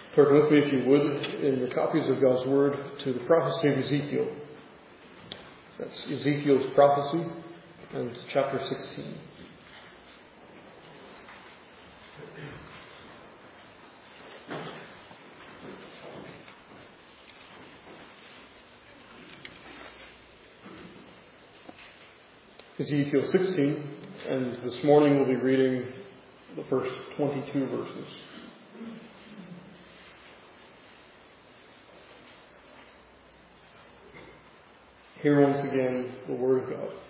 Turn with me, if you would, in your copies of God's Word to the prophecy of Ezekiel. That's Ezekiel's prophecy and chapter 16. Ezekiel 16, and this morning we'll be reading the first 22 verses. Hear once again the word of God.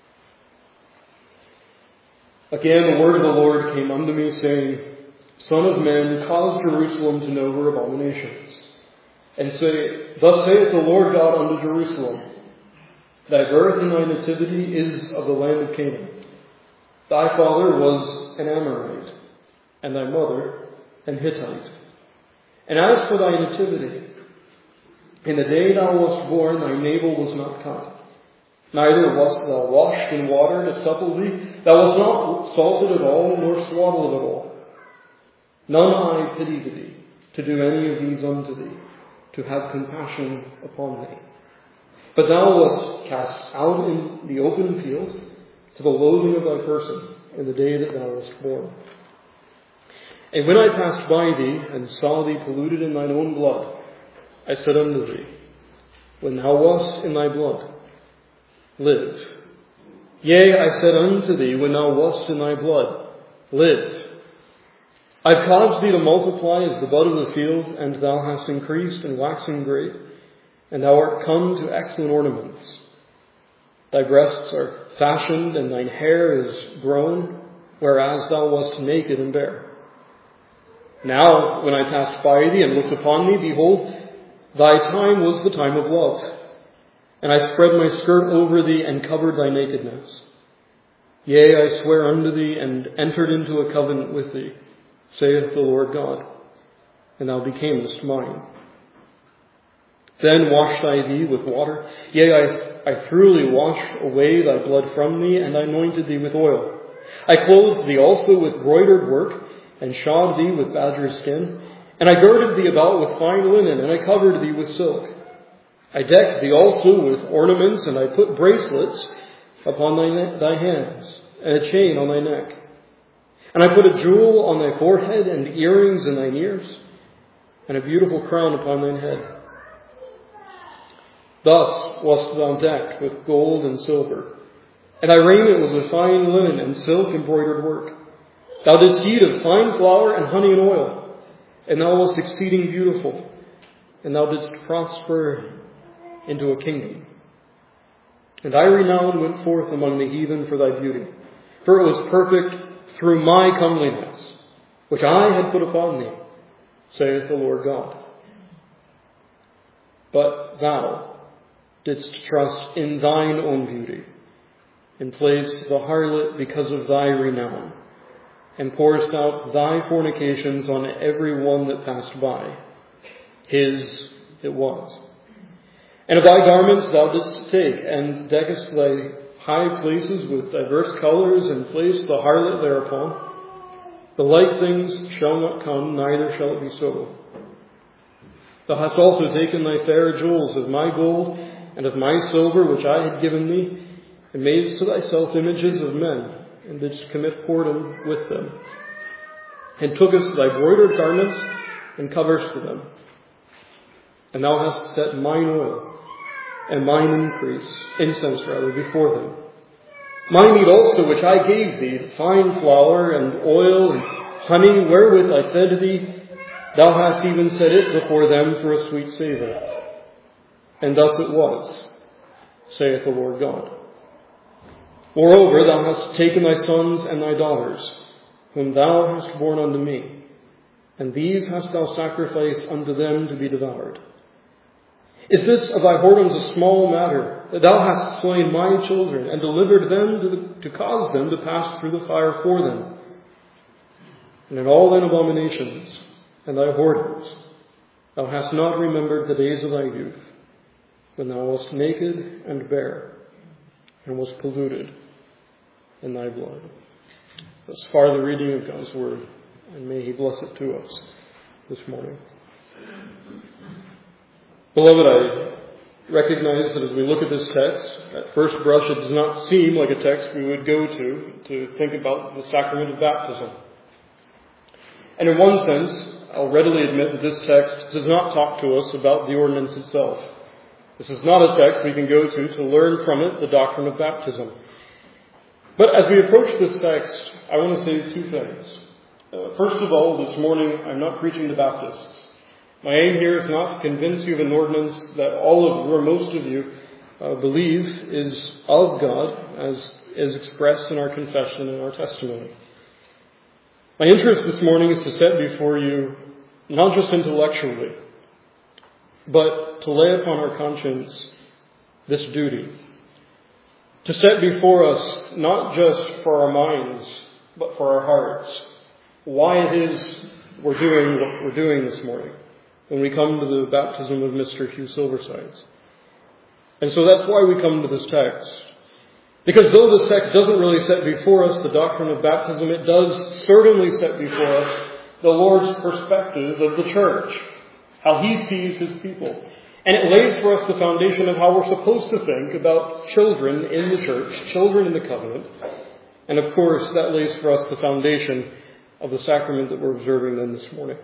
Again the word of the Lord came unto me, saying, Son of man, cause Jerusalem to know her abominations, and say, Thus saith the Lord God unto Jerusalem, Thy birth and thy nativity is of the land of Canaan. Thy father was an Amorite, and thy mother an Hittite. And as for thy nativity, in the day thou wast born, thy navel was not cut, neither wast thou washed in water to supple thee. Thou wast not salted at all, nor swaddled at all. None I pitied thee, to do any of these unto thee, to have compassion upon thee. But thou wast cast out in the open field to the loathing of thy person in the day that thou wast born. And when I passed by thee, and saw thee polluted in thine own blood, I said unto thee, When thou wast in thy blood, live. Yea, I said unto thee, When thou wast in thy blood, live. I've caused thee to multiply as the bud of the field, and thou hast increased and waxen great, and thou art come to excellent ornaments. Thy breasts are fashioned, and thine hair is grown, whereas thou wast naked and bare. Now, when I passed by thee and looked upon thee, behold, thy time was the time of love. And I spread my skirt over thee and covered thy nakedness. Yea, I swear unto thee and entered into a covenant with thee, saith the Lord God, and thou becamest mine. Then washed I thee with water. Yea, I thoroughly washed away thy blood from thee, and I anointed thee with oil. I clothed thee also with broidered work, and shod thee with badger's skin. And I girded thee about with fine linen, and I covered thee with silk. I decked thee also with ornaments, and I put bracelets upon thy hands, and a chain on thy neck. And I put a jewel on thy forehead, and earrings in thine ears, and a beautiful crown upon thine head. Thus wast thou decked with gold and silver, and thy raiment was of fine linen and silk embroidered work. Thou didst eat of fine flour and honey and oil, and thou wast exceeding beautiful, and thou didst prosper into a kingdom. And thy renown went forth among the heathen for thy beauty, for it was perfect through my comeliness, which I had put upon thee, saith the Lord God. But thou didst trust in thine own beauty, and playedst the harlot because of thy renown, and pourest out thy fornications on every one that passed by. His it was. And of thy garments thou didst take, and deckest thy high places with diverse colors, and placed the harlot thereupon. The like things shall not come, neither shall it be so. Thou hast also taken thy fair jewels of my gold, and of my silver which I had given thee, and madest to thyself images of men, and didst commit whoredom with them, and tookest thy broidered garments, and coverest them. And thou hast set mine oil, and mine incense before them. My meat also which I gave thee, the fine flour, and oil, and honey, wherewith I fed thee, thou hast even set it before them for a sweet savour. And thus it was, saith the Lord God. Moreover, thou hast taken thy sons and thy daughters, whom thou hast borne unto me, and these hast thou sacrificed unto them to be devoured. Is this of thy whoredoms a small matter, that thou hast slain my children, and delivered them to cause them to pass through the fire for them? And in all thine abominations and thy whoredoms, thou hast not remembered the days of thy youth, when thou wast naked and bare, and was polluted in thy blood. Thus far the reading of God's word, and may he bless it to us this morning. Beloved, I recognize that as we look at this text, at first brush it does not seem like a text we would go to think about the sacrament of baptism. And in one sense, I'll readily admit that this text does not talk to us about the ordinance itself. This is not a text we can go to learn from it the doctrine of baptism. But as we approach this text, I want to say two things. First of all, this morning, I'm not preaching to Baptists. My aim here is not to convince you of an ordinance that all of you, or most of you, believe is of God, as is expressed in our confession and our testimony. My interest this morning is to set before you, not just intellectually, but to lay upon our conscience this duty. To set before us, not just for our minds, but for our hearts, why it is we're doing what we're doing this morning when we come to the baptism of Mr. Hugh Silversides. And so that's why we come to this text. Because though this text doesn't really set before us the doctrine of baptism, it does certainly set before us the Lord's perspective of the church, how He sees His people. And it lays for us the foundation of how we're supposed to think about children in the church, children in the covenant. And of course, that lays for us the foundation of the sacrament that we're observing then this morning.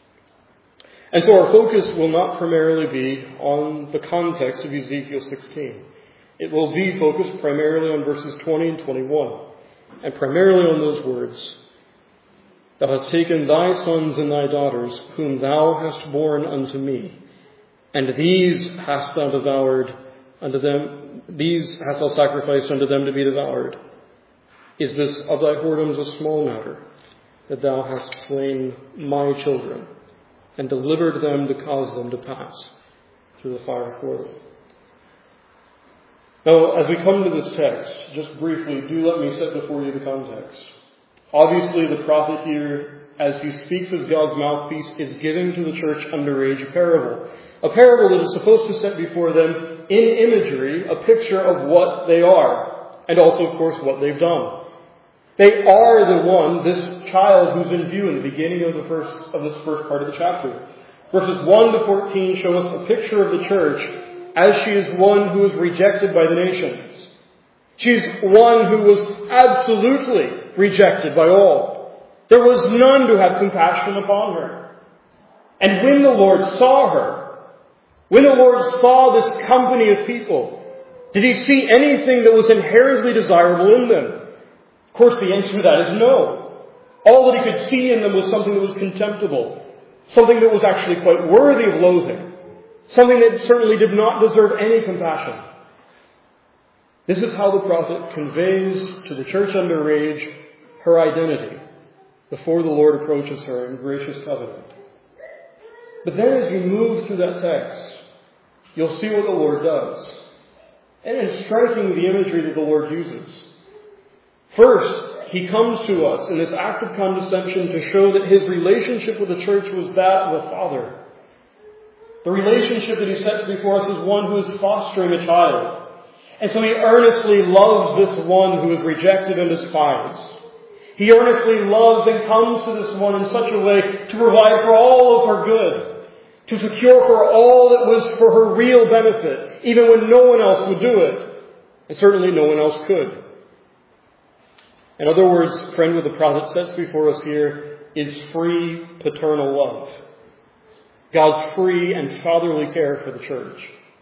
And so our focus will not primarily be on the context of Ezekiel 16. It will be focused primarily on verses 20 and 21, and primarily on those words, "Thou hast taken thy sons and thy daughters, whom thou hast borne unto me, and these hast thou devoured unto them, these hast thou sacrificed unto them to be devoured. Is this of thy whoredoms a small matter, that thou hast slain my children, and delivered them to cause them to pass through the fire for them?" Now, as we come to this text, just briefly, do let me set before you the context. Obviously, the prophet here, as he speaks as God's mouthpiece, is giving to the church underage a parable. A parable that is supposed to set before them, in imagery, a picture of what they are, and also, of course, what they've done. They are the one, this child who's in view in the beginning of this first part of the chapter. Verses 1 to 14 show us a picture of the church as she is one who is rejected by the nations. She's one who was absolutely rejected by all. There was none to have compassion upon her. And when the Lord saw her, when the Lord saw this company of people, did He see anything that was inherently desirable in them? Of course, the answer to that is no. All that He could see in them was something that was contemptible, something that was actually quite worthy of loathing, something that certainly did not deserve any compassion. This is how the prophet conveys to the church underage her identity before the Lord approaches her in gracious covenant. But then as you move through that text, you'll see what the Lord does. And it's striking the imagery that the Lord uses. First, He comes to us in this act of condescension to show that His relationship with the church was that of a father. The relationship that He sets before us is one who is fostering a child. And so He earnestly loves this one who is rejected and despised. He earnestly loves and comes to this one in such a way to provide for all of her good, to secure for all that was for her real benefit, even when no one else would do it, and certainly no one else could. In other words, friend, what the prophet sets before us here is free paternal love. God's free and fatherly care for the church.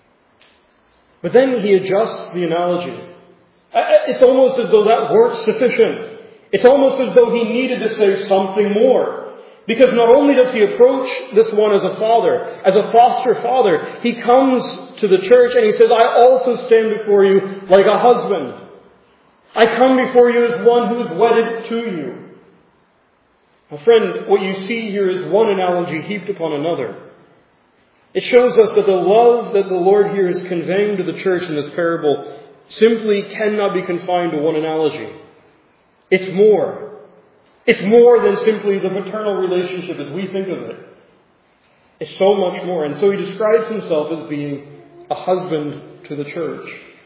But then He adjusts the analogy. It's almost as though that weren't sufficient. It's almost as though He needed to say something more. Because not only does He approach this one as a father, as a foster father, He comes to the church and He says, "I also stand before you like a husband. I come before you as one who is wedded to you." Now, friend, what you see here is one analogy heaped upon another. It shows us that the love that the Lord here is conveying to the church in this parable simply cannot be confined to one analogy. It's more. It's more than simply the paternal relationship as we think of it. It's so much more. And so He describes Himself as being a husband to the church.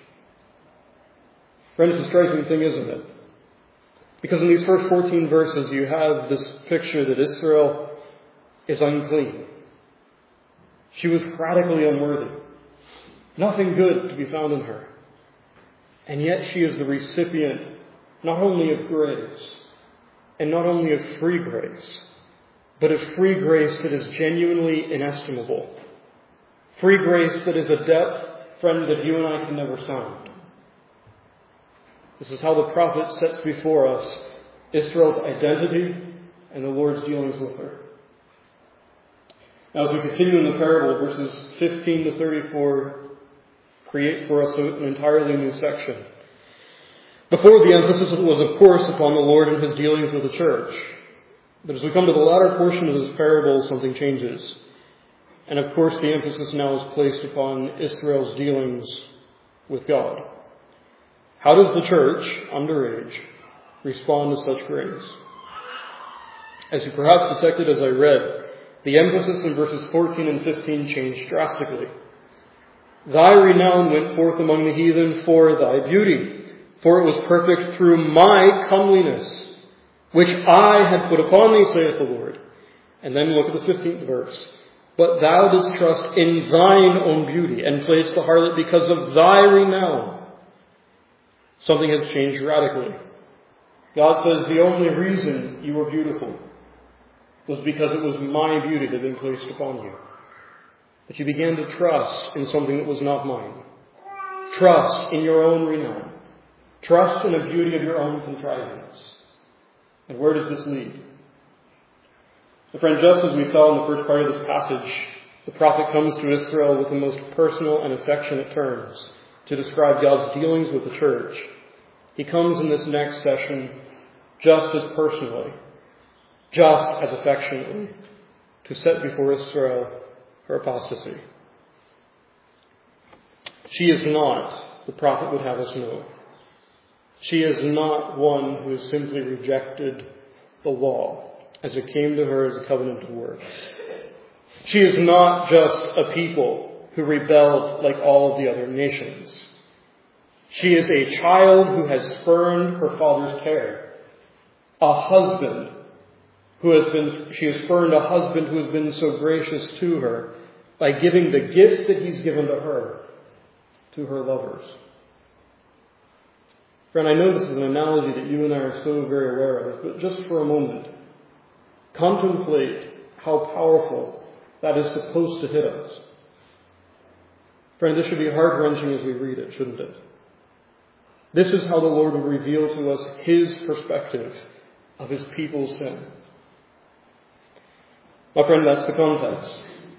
Friends, it's a striking thing, isn't it? Because in these first 14 verses, you have this picture that Israel is unclean. She was radically unworthy. Nothing good to be found in her. And yet she is the recipient not only of grace, and not only of free grace, but of free grace that is genuinely inestimable. Free grace that is a depth, friend, that you and I can never sound. This is how the prophet sets before us Israel's identity and the Lord's dealings with her. Now, as we continue in the parable, verses 15 to 34 create for us an entirely new section. Before, the emphasis was, of course, upon the Lord and His dealings with the church. But as we come to the latter portion of this parable, something changes. And of course, the emphasis now is placed upon Israel's dealings with God. How does the church, underage, respond to such grace? As you perhaps detected as I read, the emphasis in verses 14 and 15 changed drastically. Thy renown went forth among the heathen for thy beauty, for it was perfect through my comeliness, which I had put upon thee, saith the Lord. And then look at the 15th verse. But thou didst trust in thine own beauty, and placed the harlot because of thy renown. Something has changed radically. God says the only reason you were beautiful was because it was my beauty that had been placed upon you. That you began to trust in something that was not mine. Trust in your own renown. Trust in the beauty of your own contrivance. And where does this lead? My friend, just as we saw in the first part of this passage, the prophet comes to Israel with the most personal and affectionate terms to describe God's dealings with the church. He comes in this next session just as personally, just as affectionately, to set before Israel her apostasy. She is not, the prophet would have us know, she is not one who has simply rejected the law as it came to her as a covenant of works. She is not just a people who rebelled like all of the other nations. She is a child who has spurned her father's care. A husband she has spurned a husband who has been so gracious to her by giving the gift that he's given to her to her lovers. Friend, I know this is an analogy that you and I are so very aware of, but just for a moment, contemplate how powerful that is supposed to hit us. Friend, this should be heart-wrenching as we read it, shouldn't it? This is how the Lord will reveal to us His perspective of His people's sin. My friend, that's the context.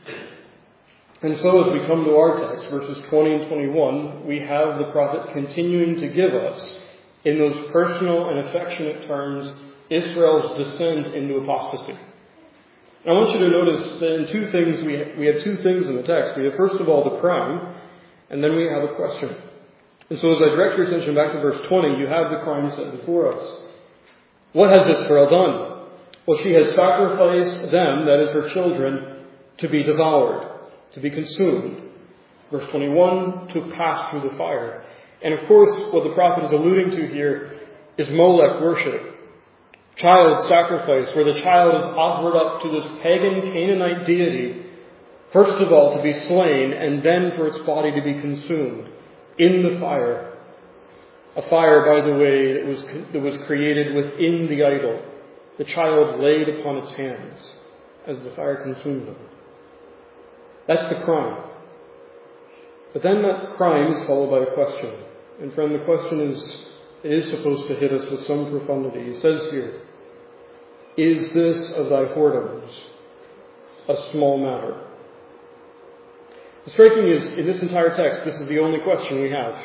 And so as we come to our text, verses 20 and 21, we have the prophet continuing to give us, in those personal and affectionate terms, Israel's descent into apostasy. And I want you to notice that in two things, we have two things in the text. We have, first of all, the crime, and then we have a question. And so as I direct your attention back to verse 20, you have the crime set before us. What has Israel done? Well, she has sacrificed them, that is her children, to be devoured, to be consumed. Verse 21, to pass through the fire. And of course, what the prophet is alluding to here is Molech worship. Child sacrifice, where the child is offered up to this pagan Canaanite deity, first of all to be slain, and then for its body to be consumed in the fire. A fire, by the way, that was created within the idol. The child laid upon its hands as the fire consumed them. That's the crime. But then that crime is followed by a question. And friend, the question it is supposed to hit us with some profundity. He says here, is this of thy whoredoms a small matter? The striking is, in this entire text, this is the only question we have.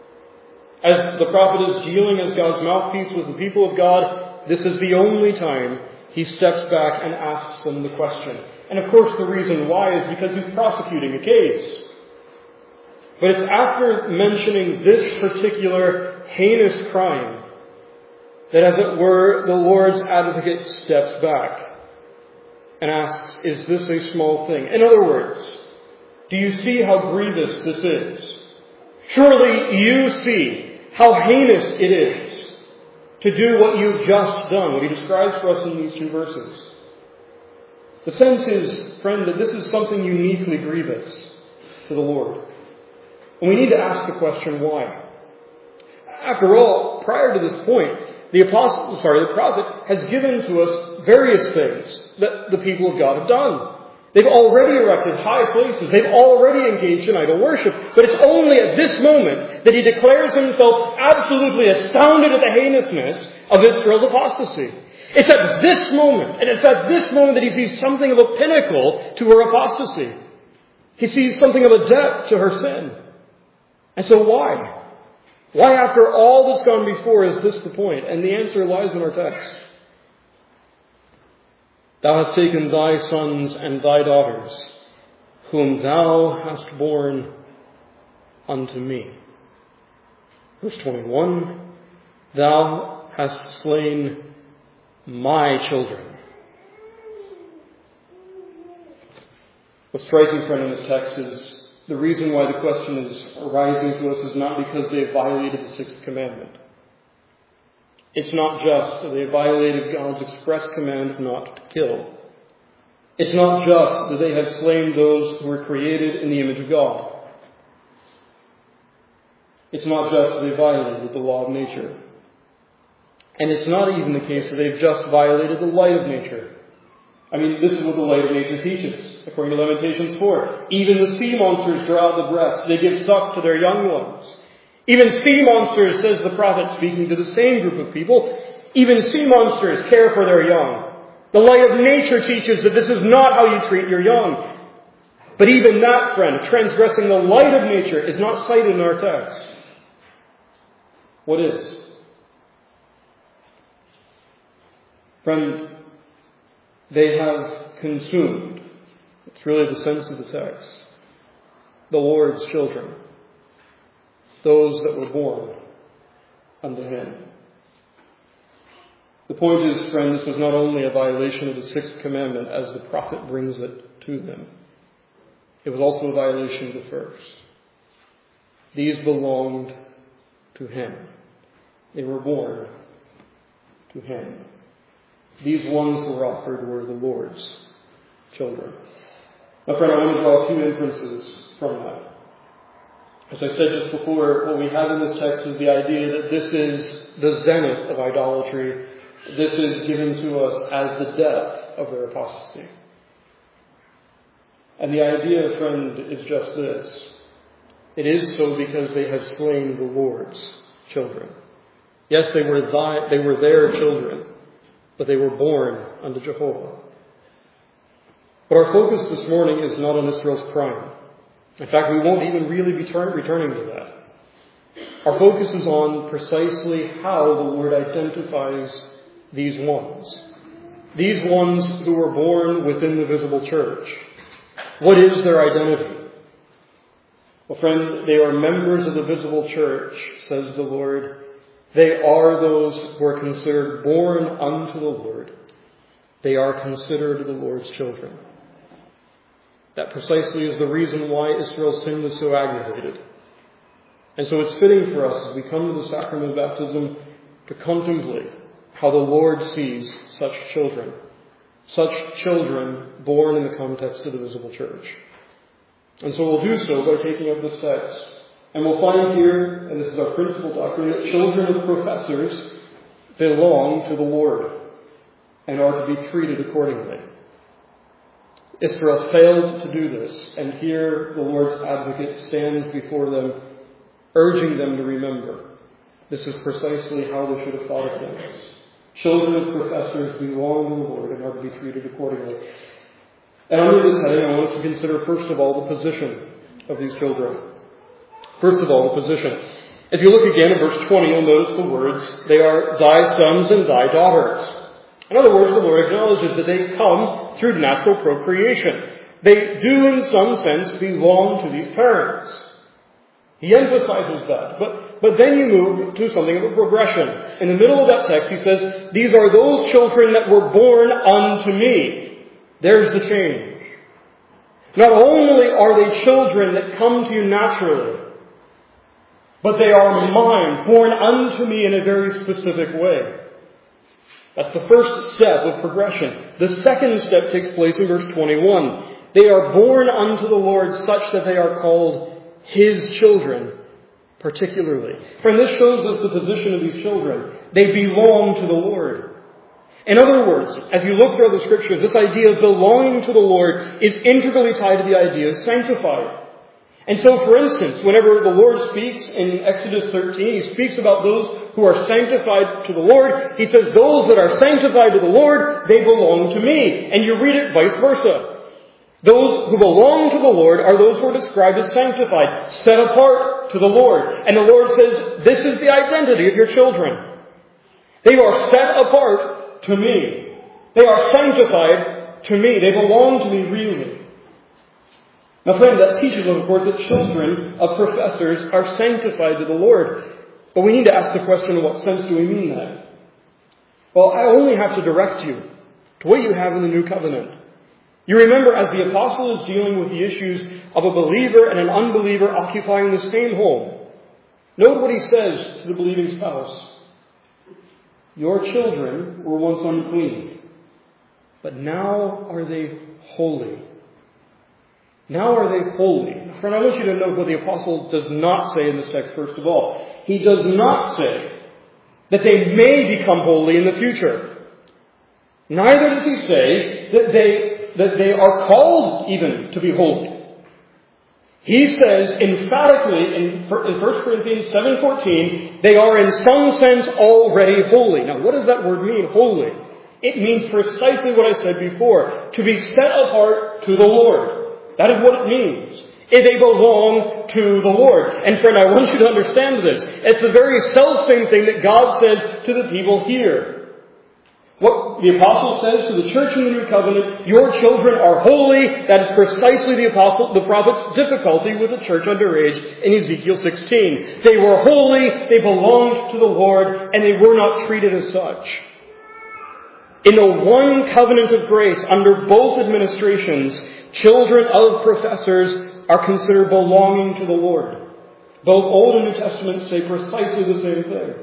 As the prophet is dealing as God's mouthpiece with the people of God, this is the only time he steps back and asks them the question. And of course the reason why is because he's prosecuting a case. But it's after mentioning this particular heinous crime that, as it were, the Lord's advocate steps back and asks, is this a small thing? In other words, do you see how grievous this is? Surely you see how heinous it is to do what you've just done, what he describes for us in these two verses. The sense is, friend, that this is something uniquely grievous to the Lord. And we need to ask the question, why? After all, prior to this point, the prophet has given to us various things that the people of God have done. They've already erected high places. They've already engaged in idol worship. But it's only at this moment that he declares himself absolutely astounded at the heinousness of Israel's apostasy. It's at this moment, and it's at this moment that he sees something of a pinnacle to her apostasy. He sees something of a depth to her sin. And so why? Why, after all that's gone before, is this the point? And the answer lies in our text. Thou hast taken thy sons and thy daughters, whom thou hast borne unto me. Verse 21, thou hast slain my children. What's striking, friend, in this text is the reason why the question is arising to us is not because they have violated the sixth commandment. It's not just that they have violated God's express command not to kill. It's not just that they have slain those who were created in the image of God. It's not just that they violated the law of nature. And it's not even the case that they've just violated the light of nature. I mean, this is what the light of nature teaches. According to Lamentations 4, even the sea monsters draw out the breast. They give suck to their young ones. Even sea monsters, says the prophet, speaking to the same group of people, even sea monsters care for their young. The light of nature teaches that this is not how you treat your young. But even that, friend, transgressing the light of nature, is not cited in our text. What is? Friend, they have consumed. It's really the sense of the text. The Lord's children. Those that were born unto him. The point is, friend, this was not only a violation of the sixth commandment as the prophet brings it to them. It was also a violation of the first. These belonged to him. They were born to him. These ones who were offered were the Lord's children. Now, friend, I want to draw two inferences from that. As I said just before, what we have in this text is the idea that this is the zenith of idolatry. This is given to us as the depth of their apostasy. And the idea, friend, is just this. It is so because they have slain the Lord's children. Yes, they were their children, but they were born unto Jehovah. But our focus this morning is not on Israel's crime. In fact, we won't even really be returning to that. Our focus is on precisely how the Lord identifies these ones. These ones who were born within the visible church. What is their identity? Well, friend, they are members of the visible church, says the Lord. They are those who are considered born unto the Lord. They are considered the Lord's children. That precisely is the reason why Israel's sin was so aggravated. And so it's fitting for us as we come to the sacrament of baptism to contemplate how the Lord sees such children born in the context of the visible church. And so we'll do so by taking up this text. And we'll find here, and this is our principal doctrine, that children of professors belong to the Lord and are to be treated accordingly. Israel failed to do this, and here the Lord's advocate stands before them, urging them to remember. This is precisely how they should have thought of things. Children of professors belong to the Lord and are to be treated accordingly. And under this heading, I want us to consider, first of all, the position of these children. First of all, the position. If you look again at verse 20, you'll notice the words, they are thy sons and thy daughters. In other words, the Lord acknowledges that they come through natural procreation. They do, in some sense, belong to these parents. He emphasizes that. But then you move to something of a progression. In the middle of that text, he says, these are those children that were born unto me. There's the change. Not only are they children that come to you naturally, but they are mine, born unto me in a very specific way. That's the first step of progression. The second step takes place in verse 21. They are born unto the Lord such that they are called His children, particularly. Friend, this shows us the position of these children. They belong to the Lord. In other words, as you look throughout the Scriptures, this idea of belonging to the Lord is integrally tied to the idea of sanctified. And so, for instance, whenever the Lord speaks in Exodus 13, He speaks about those who are sanctified to the Lord. He says, those that are sanctified to the Lord, they belong to me. And you read it vice versa. Those who belong to the Lord are those who are described as sanctified, set apart to the Lord. And the Lord says, this is the identity of your children. They are set apart to me. They are sanctified to me. They belong to me really. Now friend, that teaches us, of course, that children of professors are sanctified to the Lord. But we need to ask the question, in what sense do we mean that? Well, I only have to direct you to what you have in the New Covenant. You remember, as the apostle is dealing with the issues of a believer and an unbeliever occupying the same home, note what he says to the believing spouse. Your children were once unclean, but now are they holy. Now are they holy. Friend, I want you to note what the apostle does not say in this text, first of all. He does not say that they may become holy in the future. Neither does he say that they are called even to be holy. He says emphatically in 1 Corinthians 7:14, they are in some sense already holy. Now what does that word mean, holy? It means precisely what I said before, to be set apart to the Lord. That is what it means. They belong to the Lord. And friend, I want you to understand this. It's the very self-same thing that God says to the people here. What the apostle says to the church in the New Covenant, your children are holy. That is precisely the prophet's difficulty with the church underage in Ezekiel 16. They were holy, they belonged to the Lord, and they were not treated as such. In the one covenant of grace under both administrations, children of professors are considered belonging to the Lord. Both Old and New Testaments say precisely the same thing.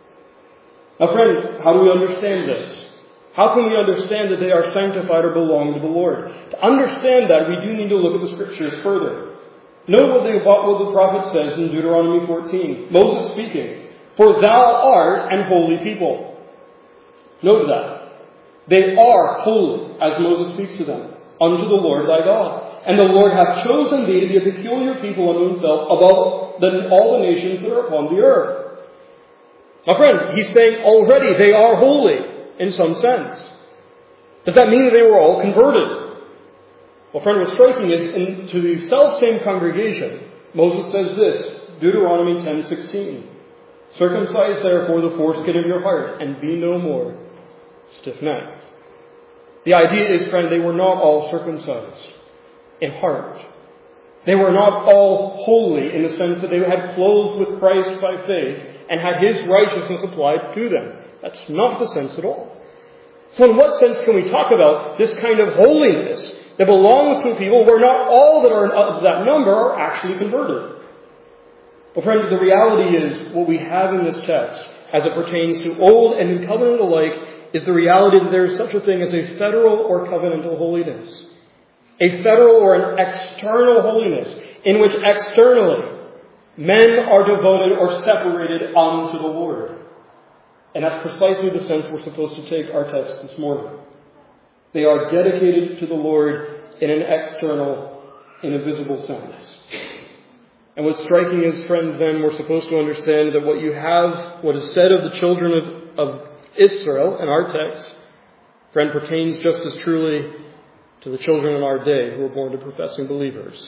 Now friend, how do we understand this? How can we understand that they are sanctified or belong to the Lord? To understand that, we do need to look at the Scriptures further. Note what the prophet says in Deuteronomy 14. Moses speaking, for thou art an holy people. Note that. They are holy, as Moses speaks to them, unto the Lord thy God. And the Lord hath chosen thee to be a peculiar people unto himself above all the nations that are upon the earth. Now friend, he's saying already they are holy in some sense. Does that mean that they were all converted? Well friend, what's striking is to the self-same congregation, Moses says this, Deuteronomy 10:16. Circumcise therefore the foreskin of your heart, and be no more stiff-necked. The idea is, friend, they were not all circumcised in heart. They were not all holy in the sense that they had clothed with Christ by faith and had His righteousness applied to them. That's not the sense at all. So in what sense can we talk about this kind of holiness that belongs to people where not all that are of that number are actually converted? Well, friend, the reality is what we have in this text as it pertains to Old and New Covenant alike is the reality that there is such a thing as a federal or covenantal holiness. A federal or an external holiness in which externally men are devoted or separated unto the Lord. And that's precisely the sense we're supposed to take our text this morning. They are dedicated to the Lord in an external, in a visible sense. And what's striking is, friend, then we're supposed to understand that what is said of the children of Israel in our text, friend, pertains just as truly to the children in our day who are born to professing believers.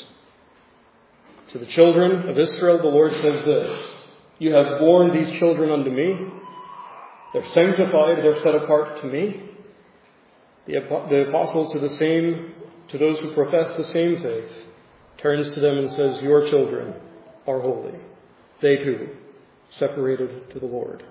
To the children of Israel, the Lord says this, you have borne these children unto me. They're sanctified, they're set apart to me. The apostle to those who profess the same faith, turns to them and says, your children are holy. They too, separated to the Lord.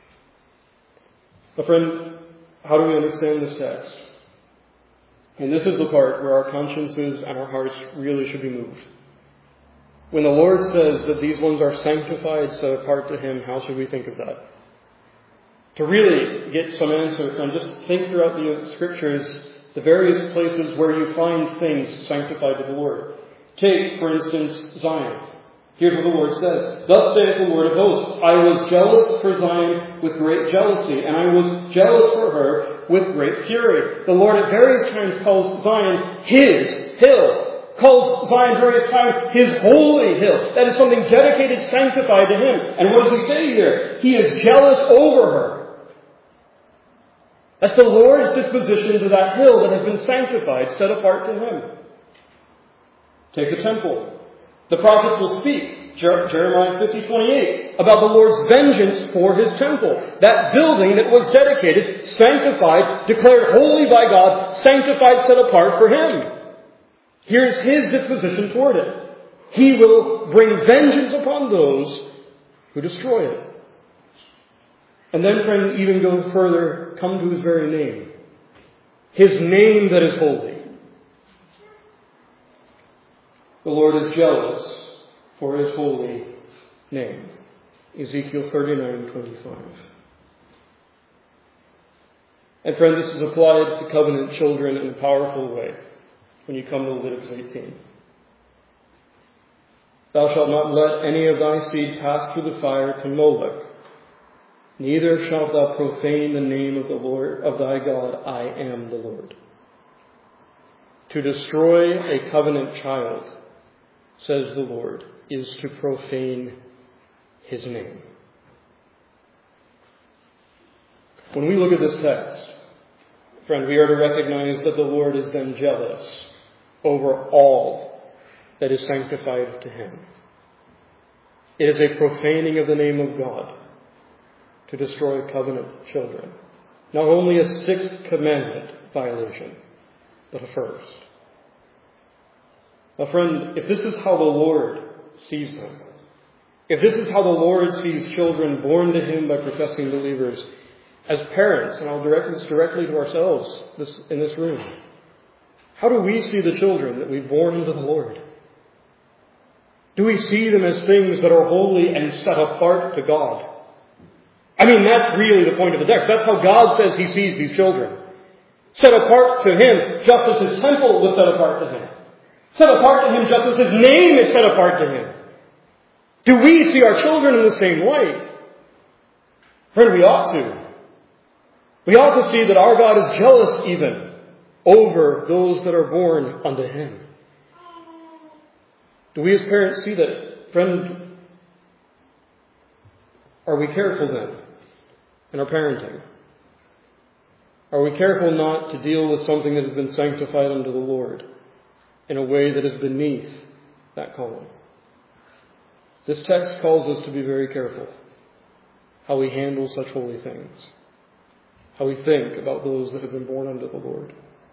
But friend, how do we understand this text? And this is the part where our consciences and our hearts really should be moved. When the Lord says that these ones are sanctified, set apart to Him, how should we think of that? To really get some answer, and just think throughout the Scriptures, the various places where you find things sanctified to the Lord. Take, for instance, Zion. Here's what the Lord says. Thus saith the Lord of hosts, I was jealous for Zion with great jealousy, and I was jealous for her with great fury. The Lord at various times calls Zion His hill. Calls Zion various times His holy hill. That is something dedicated, sanctified to Him. And what does He say here? He is jealous over her. That's the Lord's disposition to that hill that has been sanctified, set apart to Him. Take the temple. The prophet will speak, Jeremiah 50:28, about the Lord's vengeance for His temple. That building that was dedicated, sanctified, declared holy by God, sanctified, set apart for Him. Here's His disposition toward it. He will bring vengeance upon those who destroy it. And then, friend, even go further, come to His very name. His name that is holy. The Lord is jealous for His holy name. Ezekiel 39:25. And friend, this is applied to covenant children in a powerful way when you come to Leviticus 18. Thou shalt not let any of thy seed pass through the fire to Moloch. Neither shalt thou profane the name of the Lord of thy God. I am the Lord. To destroy a covenant child, says the Lord, is to profane His name. When we look at this text, friend, we are to recognize that the Lord is then jealous over all that is sanctified to Him. It is a profaning of the name of God to destroy covenant children. Not only a sixth commandment violation, but a first. Now, friend, if this is how the Lord sees them, if this is how the Lord sees children born to Him by professing believers, as parents, and I'll direct this directly to ourselves in this room, how do we see the children that we've born into the Lord? Do we see them as things that are holy and set apart to God? I mean, that's really the point of the text. That's how God says He sees these children. Set apart to Him, just as His temple was set apart to Him. Set apart to Him, just as His name is set apart to Him. Do we see our children in the same way? Friend, we ought to. We ought to see that our God is jealous even over those that are born unto Him. Do we as parents see that? Friend, are we careful then in our parenting? Are we careful not to deal with something that has been sanctified unto the Lord in a way that is beneath that calling? This text calls us to be very careful how we handle such holy things, how we think about those that have been born unto the Lord.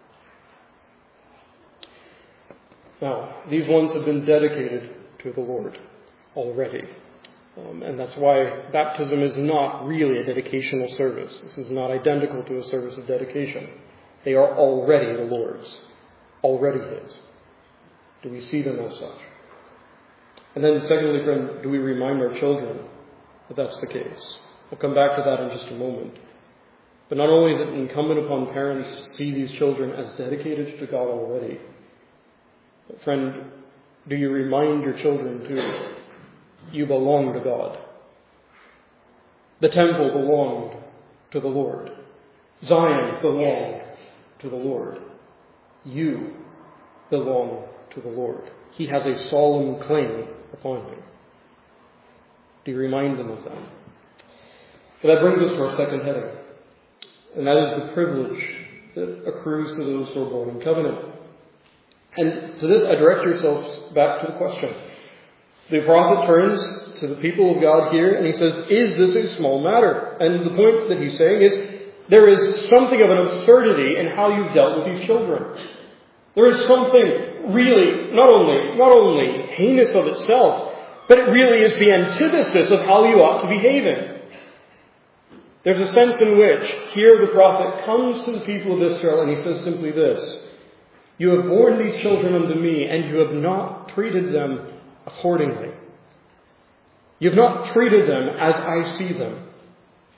Now, these ones have been dedicated to the Lord already. And that's why baptism is not really a dedicational service. This is not identical to a service of dedication. They are already the Lord's, already His. Do we see them as such? And then secondly, friend, do we remind our children that that's the case? We'll come back to that in just a moment. But not only is it incumbent upon parents to see these children as dedicated to God already, but friend, do you remind your children too, you belong to God. The temple belonged to the Lord. Zion belonged to the Lord. You belong to the Lord. He has a solemn claim upon you. Do you remind them of that? So that brings us to our second heading. And that is the privilege that accrues to those who are born in covenant. And to this, I direct yourselves back to the question. The prophet turns to the people of God here and he says, is this a small matter? And the point that he's saying is, there is something of an absurdity in how you've dealt with these children. There is something really not only heinous of itself, but it really is the antithesis of how you ought to behave in. There's a sense in which here the prophet comes to the people of Israel and he says simply this: you have borne these children unto me, and you have not treated them accordingly. You have not treated them as I see them.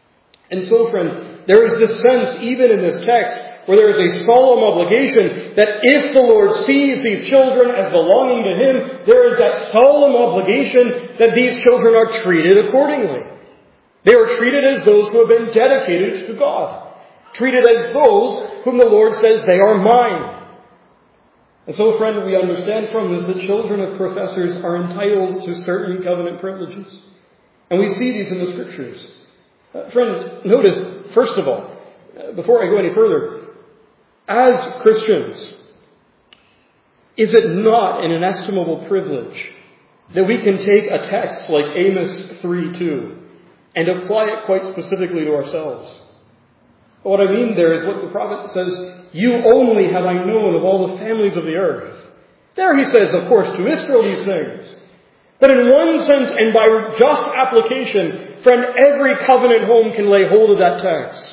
And so, friend, there is this sense, even in this text, where there is a solemn obligation that if the Lord sees these children as belonging to Him, there is that solemn obligation that these children are treated accordingly. They are treated as those who have been dedicated to God. Treated as those whom the Lord says, they are mine. And so, friend, we understand from this that children of professors are entitled to certain covenant privileges. And we see these in the Scriptures. Friend, notice, first of all, before I go any further, as Christians, is it not an inestimable privilege that we can take a text like Amos 3:2 and apply it quite specifically to ourselves? What I mean there is what the prophet says, you only have I known of all the families of the earth. There he says, of course, to Israel these things. But in one sense, and by just application, friend, every covenant home can lay hold of that text.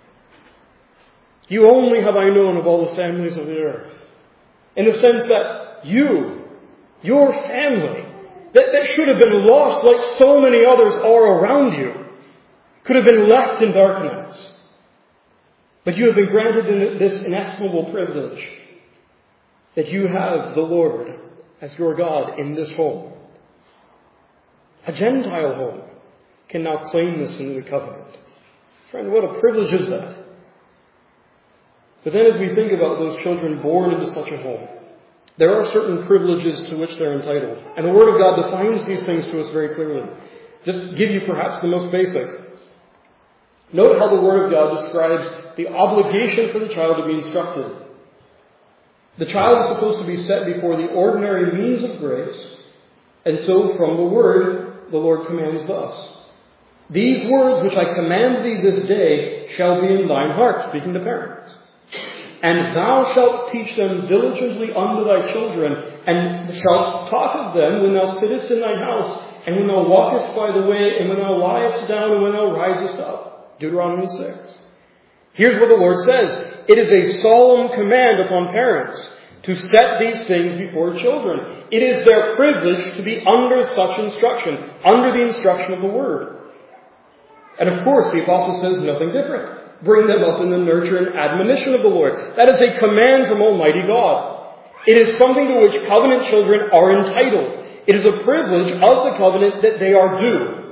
You only have I known of all the families of the earth. In the sense that you, your family, that should have been lost like so many others all around you, could have been left in darkness. But you have been granted this inestimable privilege that you have the Lord as your God in this home. A Gentile home can now claim this into the covenant. Friend, what a privilege is that? But then as we think about those children born into such a home, there are certain privileges to which they're entitled. And the Word of God defines these things to us very clearly. Just give you perhaps the most basic. Note how the Word of God describes the obligation for the child to be instructed. The child is supposed to be set before the ordinary means of grace, and so from the Word, the Lord commands thus. These words which I command thee this day shall be in thine heart, speaking to parents. And thou shalt teach them diligently unto thy children, and shalt talk of them when thou sittest in thine house, and when thou walkest by the way, and when thou liest down, and when thou risest up. Deuteronomy 6. Here's what the Lord says. It is a solemn command upon parents to set these things before children. It is their privilege to be under such instruction, under the instruction of the Word. And of course, the Apostle says nothing different. Bring them up in the nurture and admonition of the Lord. That is a command from Almighty God. It is something to which covenant children are entitled. It is a privilege of the covenant that they are due.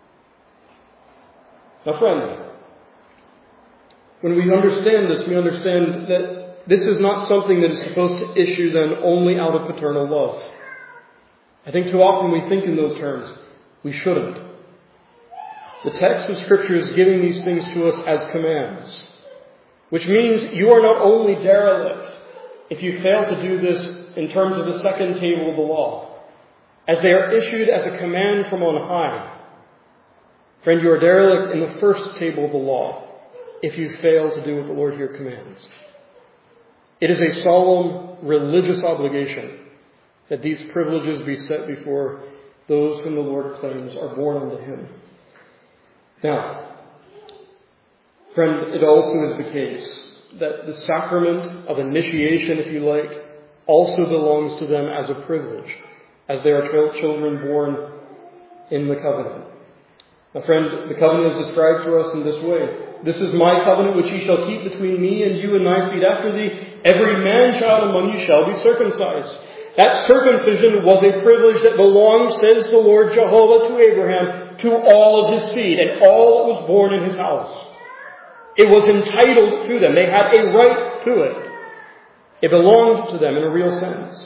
Now, friend, when we understand this, we understand that this is not something that is supposed to issue then only out of paternal love. I think too often we think in those terms. We shouldn't. The text of Scripture is giving these things to us as commands, which means you are not only derelict if you fail to do this in terms of the second table of the law, as they are issued as a command from on high. Friend, you are derelict in the first table of the law if you fail to do what the Lord here commands. It is a solemn religious obligation that these privileges be set before those whom the Lord claims are born unto Him. Now, friend, it also is the case that the sacrament of initiation, if you like, also belongs to them as a privilege, as they are children born in the covenant. Now, friend, the covenant is described to us in this way. This is my covenant which ye shall keep between me and you and thy seed after thee. Every man-child among you shall be circumcised. That circumcision was a privilege that belonged, says the Lord Jehovah to Abraham, to all of his seed and all that was born in his house. It was entitled to them. They had a right to it. It belonged to them in a real sense.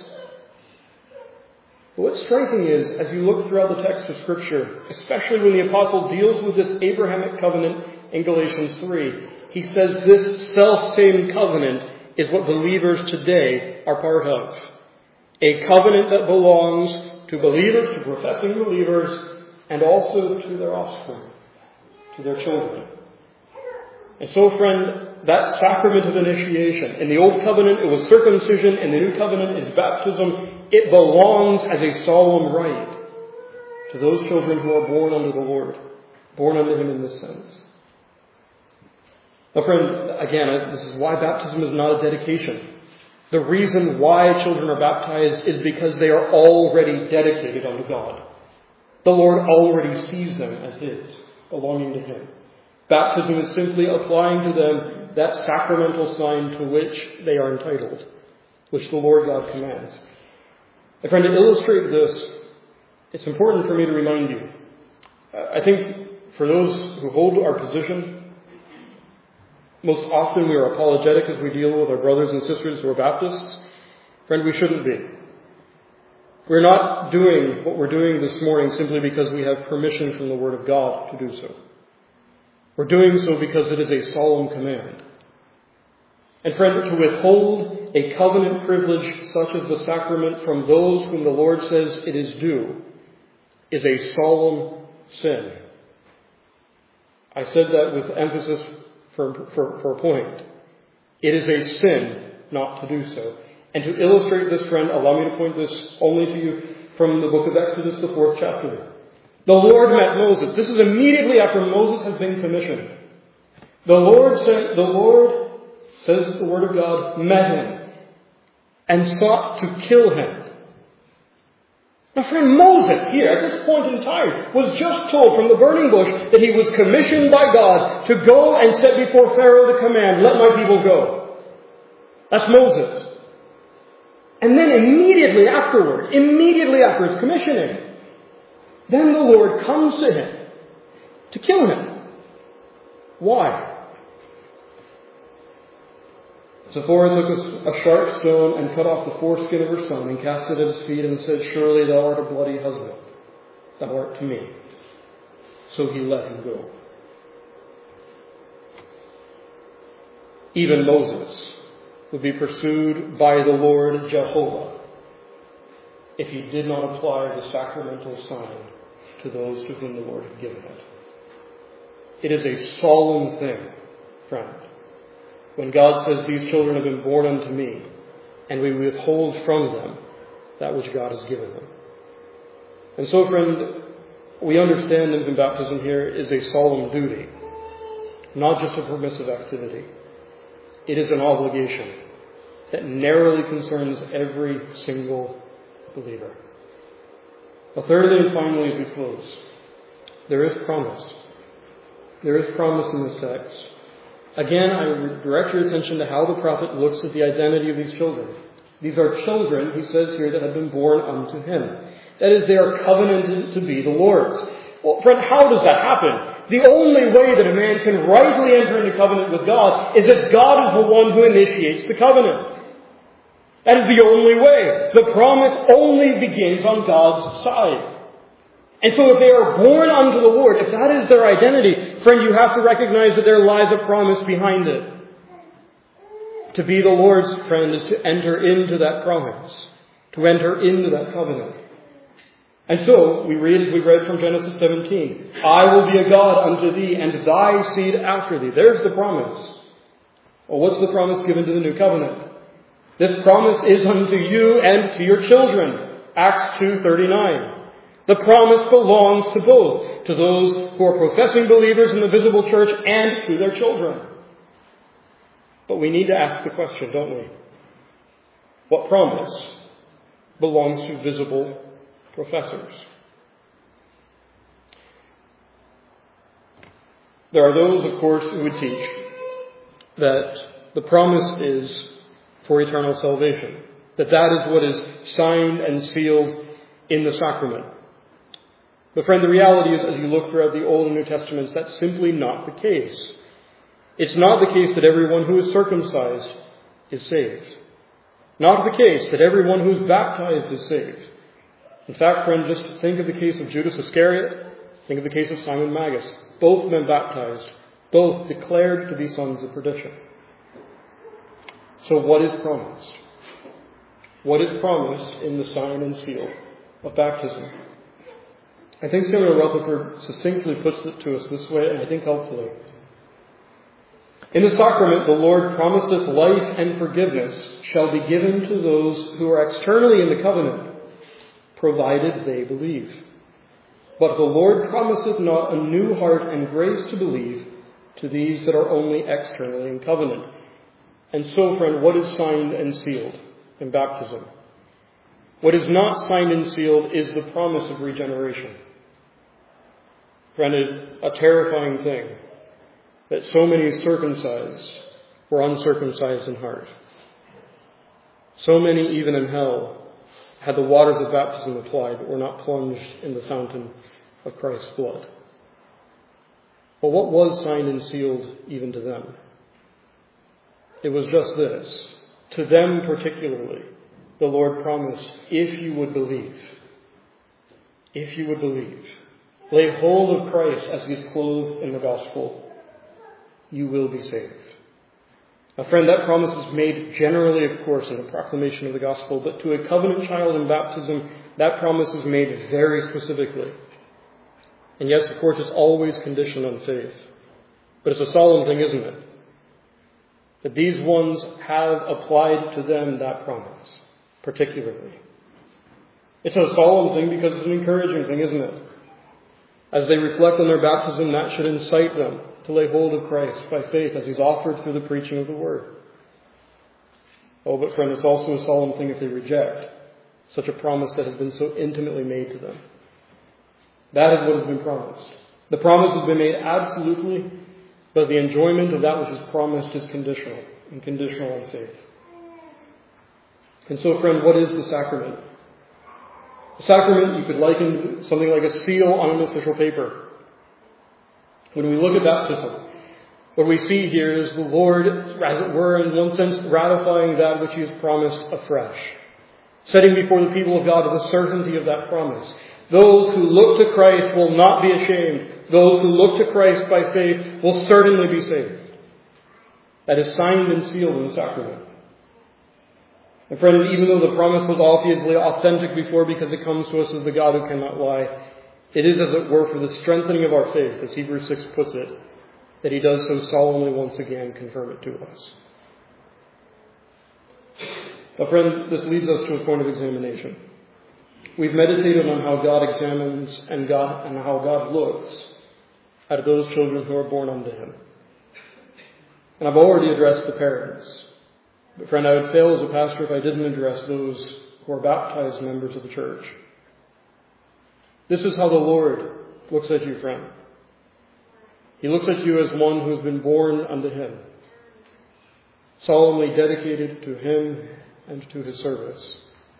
But what's striking is, as you look throughout the text of Scripture, especially when the Apostle deals with this Abrahamic covenant in Galatians 3, he says this self-same covenant is what believers today are part of. A covenant that belongs to believers, to professing believers, and also to their offspring, to their children. And so, friend, that sacrament of initiation, in the Old Covenant it was circumcision, in the New Covenant it's baptism. It belongs as a solemn right to those children who are born unto the Lord, born unto Him in this sense. Now, friend, again, this is why baptism is not a dedication. The reason why children are baptized is because they are already dedicated unto God. The Lord already sees them as His, belonging to Him. Baptism is simply applying to them that sacramental sign to which they are entitled, which the Lord God commands. And friend, to illustrate this, it's important for me to remind you. I think for those who hold our position, most often we are apologetic as we deal with our brothers and sisters who are Baptists. Friend, we shouldn't be. We're not doing what we're doing this morning simply because we have permission from the Word of God to do so. We're doing so because it is a solemn command. And friend, to withhold a covenant privilege such as the sacrament from those whom the Lord says it is due is a solemn sin. I said that with emphasis for a point. It is a sin not to do so. And to illustrate this, friend, allow me to point this only to you from the book of Exodus, the 4th chapter. The Lord met Moses. This is immediately after Moses has been commissioned. The Lord, says the Word of God, met him and sought to kill him. Now, friend, Moses here, at this point in time, was just told from the burning bush that he was commissioned by God to go and set before Pharaoh the command, "Let my people go." That's Moses. And then immediately after his commissioning, then the Lord comes to him to kill him. Why? Zipporah took a sharp stone and cut off the foreskin of her son and cast it at his feet and said, "Surely thou art a bloody husband. Thou art to me." So he let him go. Even Moses would be pursued by the Lord Jehovah if he did not apply the sacramental sign to those to whom the Lord had given it. It is a solemn thing, friend, when God says, "These children have been born unto me," and we withhold from them that which God has given them. And so, friend, we understand infant baptism here is a solemn duty, not just a permissive activity. It is an obligation that narrowly concerns every single believer. But thirdly and finally, as we close, there is promise. There is promise in this text. Again, I would direct your attention to how the prophet looks at the identity of these children. These are children, he says here, that have been born unto him. That is, they are covenanted to be the Lord's. Well, friend, how does that happen? The only way that a man can rightly enter into covenant with God is that God is the one who initiates the covenant. That is the only way. The promise only begins on God's side. And so if they are born unto the Lord, if that is their identity, friend, you have to recognize that there lies a promise behind it. To be the Lord's friend is to enter into that promise, to enter into that covenant. And so, we read as we read from Genesis 17, "I will be a God unto thee, and thy seed after thee." There's the promise. Well, what's the promise given to the new covenant? This promise is unto you and to your children. Acts 2:39. The promise belongs to both, to those who are professing believers in the visible church and to their children. But we need to ask the question, don't we? What promise belongs to visible professors? There are those, of course, who would teach that the promise is for eternal salvation, that is what is signed and sealed in the sacrament. But friend, the reality is, as you look throughout the Old and New Testaments, that's simply not the case. It's not the case that everyone who is circumcised is saved. Not the case that everyone who is baptized is saved. In fact, friend, just think of the case of Judas Iscariot. Think of the case of Simon Magus. Both men baptized. Both declared to be sons of perdition. So what is promised? What is promised in the sign and seal of baptism? I think Samuel Rutherford succinctly puts it to us this way, and I think helpfully. In the sacrament, the Lord promiseth life and forgiveness shall be given to those who are externally in the covenant, provided they believe. But the Lord promiseth not a new heart and grace to believe to these that are only externally in covenant. And so, friend, what is signed and sealed in baptism? What is not signed and sealed is the promise of regeneration. Friend, it is a terrifying thing that so many circumcised were uncircumcised in heart. So many, even in hell, had the waters of baptism applied but were not plunged in the fountain of Christ's blood. But what was signed and sealed even to them? It was just this. To them particularly, the Lord promised, if you would believe, lay hold of Christ as he is clothed in the gospel, you will be saved. Now, friend, that promise is made generally, of course, in the proclamation of the gospel, but to a covenant child in baptism, that promise is made very specifically. And yes, of course, it's always conditioned on faith. But it's a solemn thing, isn't it? That these ones have applied to them that promise, particularly. It's a solemn thing because it's an encouraging thing, isn't it? As they reflect on their baptism, that should incite them to lay hold of Christ by faith as he's offered through the preaching of the word. Oh, but friend, it's also a solemn thing if they reject such a promise that has been so intimately made to them. That is what has been promised. The promise has been made absolutely, but the enjoyment of that which is promised is conditional, and conditional on faith. And so, friend, what is the sacrament? The sacrament you could liken to something like a seal on an official paper. When we look at baptism, what we see here is the Lord, as it were, in one sense, ratifying that which he has promised afresh, setting before the people of God the certainty of that promise. Those who look to Christ will not be ashamed. Those who look to Christ by faith will certainly be saved. That is signed and sealed in the sacrament. And friend, even though the promise was obviously authentic before because it comes to us as the God who cannot lie, it is, as it were, for the strengthening of our faith, as Hebrews 6 puts it, that he does so solemnly once again confirm it to us. Now, friend, this leads us to a point of examination. We've meditated on how God examines and how God looks at those children who are born unto him. And I've already addressed the parents. But friend, I would fail as a pastor if I didn't address those who are baptized members of the church. This is how the Lord looks at you, friend. He looks at you as one who has been born unto him, solemnly dedicated to him and to his service.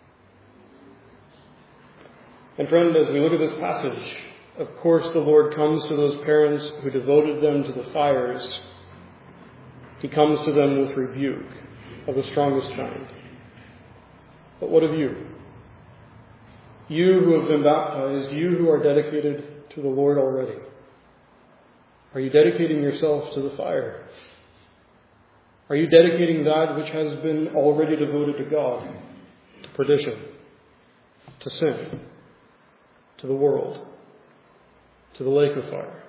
And friend, as we look at this passage, of course the Lord comes to those parents who devoted them to the fires. He comes to them with rebuke of the strongest kind. But what of you? You who have been baptized, you who are dedicated to the Lord already. Are you dedicating yourself to the fire? Are you dedicating that which has been already devoted to God, to perdition, to sin, to the world, to the lake of fire?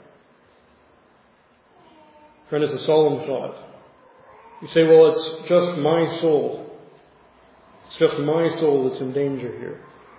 Friend, it's a solemn thought. You say, well, it's just my soul. It's just my soul that's in danger here.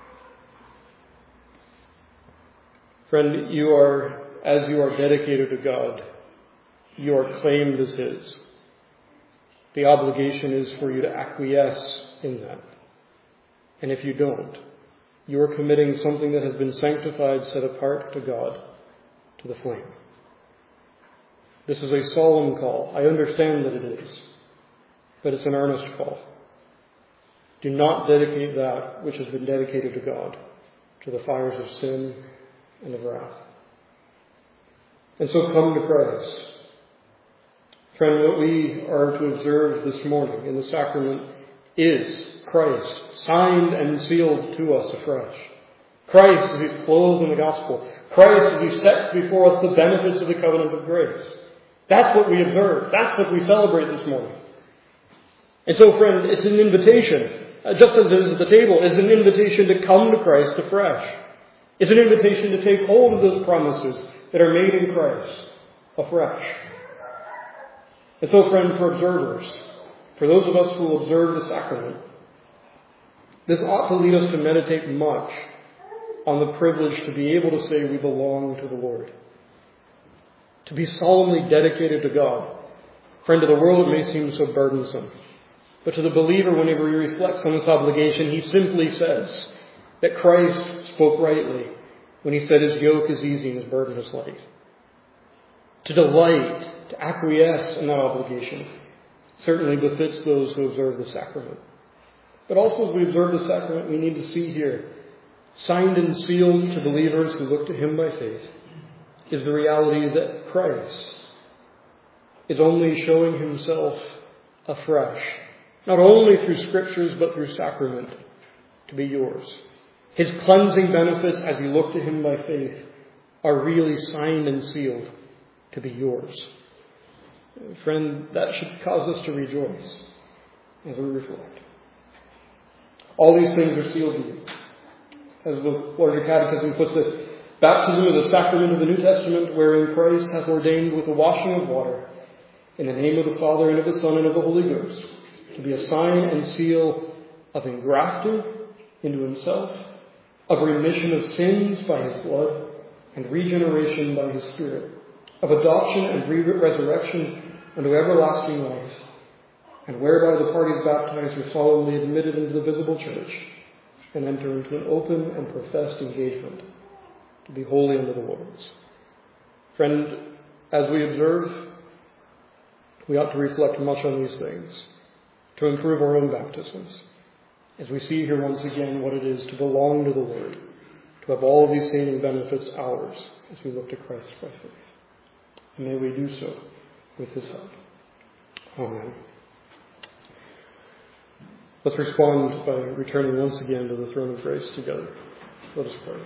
Friend, as you are dedicated to God, you are claimed as his. The obligation is for you to acquiesce in that. And if you don't, you are committing something that has been sanctified, set apart to God, to the flame. This is a solemn call. I understand that it is, but it's an earnest call. Do not dedicate that which has been dedicated to God, to the fires of sin and of wrath. And so come to Christ. Friend, what we are to observe this morning in the sacrament is Christ, signed and sealed to us afresh. Christ as he's clothed in the gospel. Christ as he sets before us the benefits of the covenant of grace. That's what we observe. That's what we celebrate this morning. And so, friend, it's an invitation. Just as it is at the table, it's an invitation to come to Christ afresh. It's an invitation to take hold of those promises that are made in Christ afresh. And so, friend, for observers, for those of us who will observe the sacrament, this ought to lead us to meditate much on the privilege to be able to say we belong to the Lord. To be solemnly dedicated to God. Friend, to the world it may seem so burdensome. But to the believer, whenever he reflects on this obligation, he simply says that Christ spoke rightly when he said his yoke is easy and his burden is light. to delight, to acquiesce in that obligation, certainly befits those who observe the sacrament. But also as we observe the sacrament, we need to see here, signed and sealed to believers who look to him by faith, is the reality that Christ is only showing himself afresh, not only through scriptures but through sacrament, to be yours. His cleansing benefits as you look to him by faith are really signed and sealed to be yours. Friend, that should cause us to rejoice as we reflect. All these things are sealed to you. As the Larger Catechism puts it, baptism is a sacrament of the New Testament wherein Christ hath ordained with the washing of water in the name of the Father and of the Son and of the Holy Ghost to be a sign and seal of engrafting into himself, of remission of sins by his blood, and regeneration by his Spirit, of adoption and resurrection unto everlasting life, and whereby the parties baptized are solemnly admitted into the visible church, and enter into an open and professed engagement to be holy unto the Lord's. Friend, as we observe, we ought to reflect much on these things to improve our own baptisms, as we see here once again what it is to belong to the Lord, to have all of these saving benefits ours as we look to Christ by faith. And may we do so with his help. Amen. Let's respond by returning once again to the throne of grace together. Let us pray.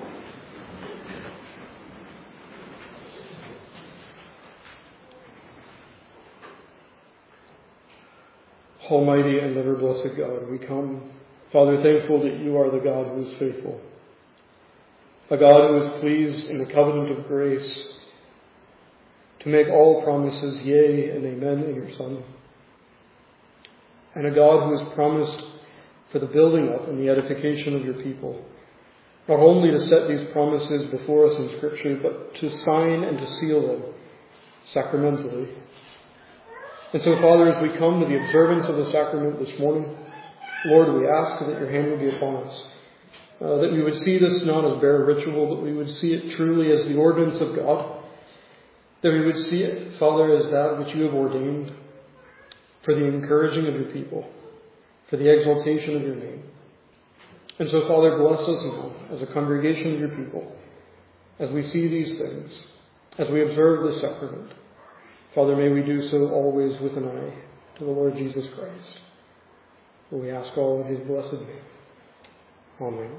Almighty and ever blessed God, we come, Father, thankful that you are the God who is faithful, a God who is pleased in the covenant of grace to make all promises yea and amen in your Son, and a God who has promised for the building up and the edification of your people, not only to set these promises before us in Scripture, but to sign and to seal them sacramentally. And so, Father, as we come to the observance of the sacrament this morning, Lord, we ask that your hand would be upon us, that we would see this not as bare ritual, but we would see it truly as the ordinance of God, that we would see it, Father, as that which you have ordained for the encouraging of your people, for the exaltation of your name. And so, Father, bless us now as a congregation of your people, as we see these things, as we observe the sacrament. Father, may we do so always with an eye to the Lord Jesus Christ. For we ask all in his blessed name. Amen.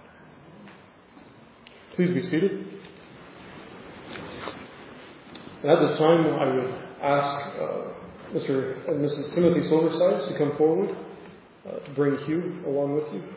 Please be seated. And at this time, I would ask Mr. and Mrs. Timothy Silversides to come forward to bring Hugh along with you.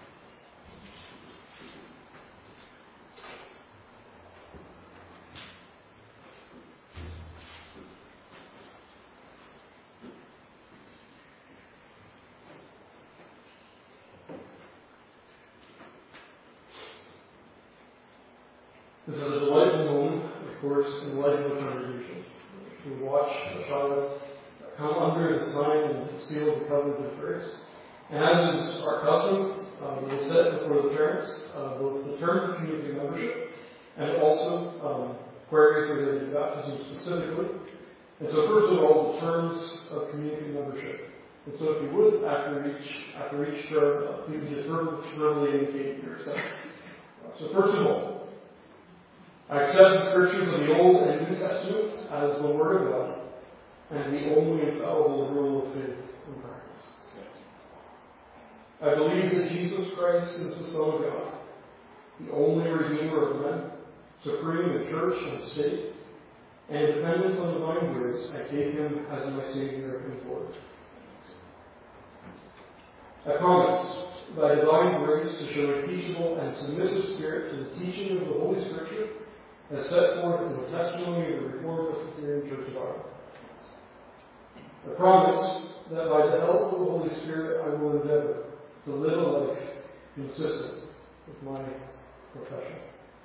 This is a delightful moment, of course, in light of the congregation, to watch a child come under the sign and seal of the covenant of grace. And as is our custom, we will set before the parents both the terms of community membership and also queries related to baptism specifically. And so first of all, the terms of community membership. And so if you would, after each term, please just verbally indicate your assent. So first of all, I accept the Scriptures of the Old and New Testaments as the Word of God and the only infallible rule of faith and practice. I believe that Jesus Christ is the Son of God, the only Redeemer of men, supreme in church and state, and dependent on divine grace, I take him as my Savior and Lord. I promise by divine grace to show a teachable and submissive spirit to the teaching of the Holy Scripture as set forth in the testimony of the Reformed Presbyterian Church of Ireland. I promise that by the help of the Holy Spirit I will endeavor to live a life consistent with my profession.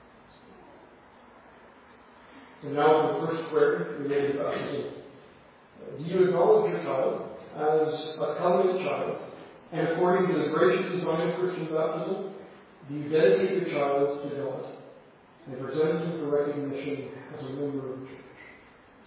And now for the first prayer related to baptism. Do you acknowledge your child as a covenant child, and according to the gracious design of Christian baptism, do you dedicate your child to God and present him for recognition as a member of the church?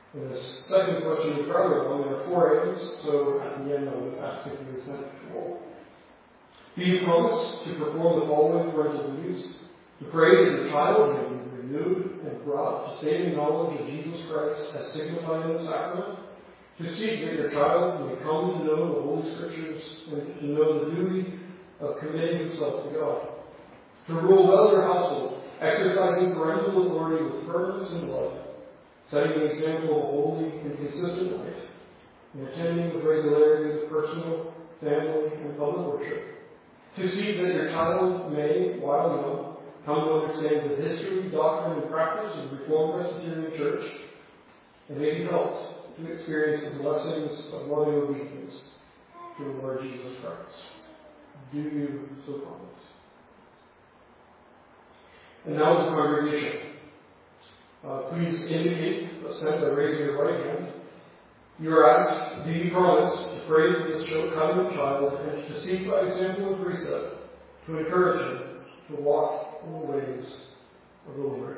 And this second question is rather long. There are 4 items, so at the end I'll just ask if you consent to all. Do you promise to perform the following parental duties? To pray that your child may be renewed and brought to saving knowledge of Jesus Christ as signified in the sacrament? To seek that your child may come to know the Holy Scriptures and to know the duty of committing himself to God. To rule well your household, exercising parental authority with firmness and love, setting an example of holy and consistent life, and attending with regularity the personal, family, and public worship. To see that your child may, while young, come to understand the history, doctrine, and practice of the Reformed Presbyterian Church, and may be helped to experience the blessings of loving obedience to the Lord Jesus Christ. Do you so promise? And now the congregation. Please indicate assent by raising your right hand. You are asked, do you promise to pray for this covenant child and to seek by example and precept to encourage him to walk in the ways of the Lord?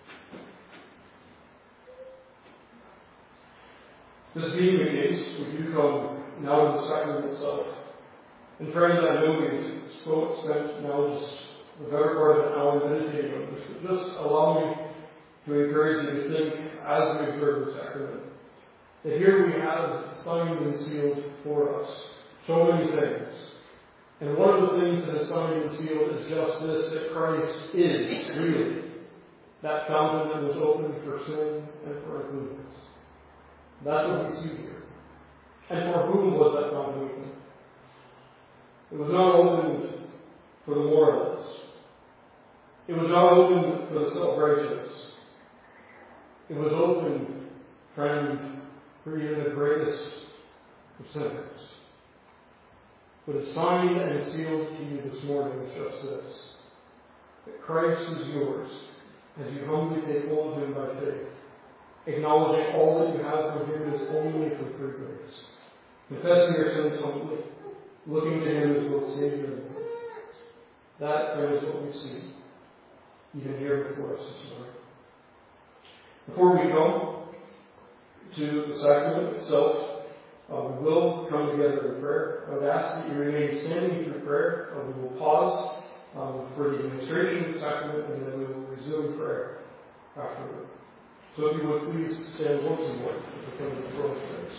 This being the case, we do come now to the sacrament itself. And friends, I know we've spent now just the better part of an hour meditating on this, but just allow me to encourage you to think as we observe the sacrament, that here we have signed and sealed for us so many things. And one of the things that is signed and sealed is just this, that Christ is really that fountain that was opened for sin and for uncleanness. That's what we see here. And for whom was that fountain open? It was not opened for the moralists. It was not opened for the self-righteous. It was opened, friend, for even the greatest of sinners. What is signed and sealed to you this morning is just this, that Christ is yours as you humbly take hold of him by faith, acknowledging all that you have from him is only from free grace, confessing your sins humbly, looking to him as both Savior and Lord. That, friend, is what we see even here before us this morning. Before we come to the sacrament itself, we will come together in prayer. I would ask that you remain standing through prayer. We will pause for the administration of the sacrament, and then we will resume prayer afterward. So if you would please stand once more as we come to the throne of grace.